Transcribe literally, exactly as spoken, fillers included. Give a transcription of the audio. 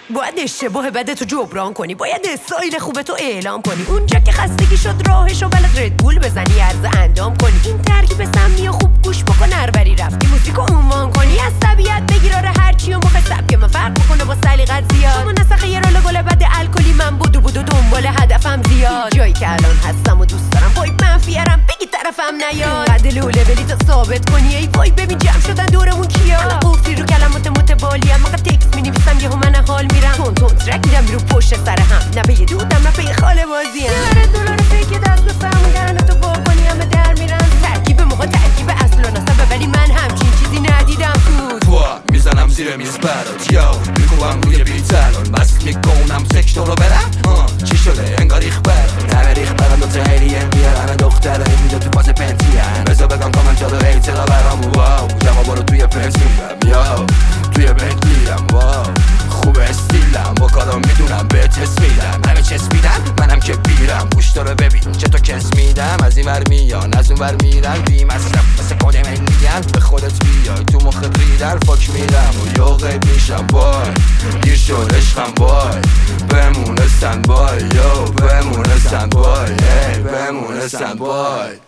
باید اشتباه بدتو جبران کنی، باید استایل خوبتو اعلام کنی، اونجا که خستگی شد راهشو بلد ردبول بزنی عرض اندام کنی، این ترکیب سمی و خوب گوش بکن هربری رفتی موزیکو عنوان کنی، از طبیعت بگیر آره هرچی و موقع سبک من فرق بکنه با سلیقت زیاد، شما نسخه یه رول گل بد الکلی من بودو بودو دنبال هدفم زیاد، جایی که الان هستم و دوست دارم وای منفیرم بگی طرفم نیاد، بعد لوله بلی تا ثابت کنی ای وای ببین جمع شدن دورمون کیا، قفلی رو کلمات متوالیام موقع تکست می‌نویسم یهو من حال میرم تون تون ترک میدم رو پشت سر هم، نه به یه دودم نه به یه خاله بازیم، یه دلار فیک دست به فهمون تو گل کنی همه در میرن، ترکیب موقع ترکیب اصل و نسبه ولی من همچین چیزی ندیدم تو تو میزنم زیر میز برات یاو میکوبم روی بیت الان بس میکنم سکتو رو برم چی شده انگار ریخ برم همه ریخ برم دو تهیلیه میارن دختره میده تو پاس پنتیم بذار بگم کامنت جادو هیترا برام واو جمع برو توی پنسیلم یاو توی بنتلیم واو خوب استیلم با کارم میدونم به تست میدم همه چسبیدم منم که بیرم گوشتا رو ببین چطور کس میدم از این ور میان از اون ور میرن بی مصرف مثل کدم میگن به خودت بیای تو مخت ریدن فاک میرم و یا غیب میشم وای گیر شد عشقم وای بمونه سند بای یو بمونه سند بای بمونه سند بای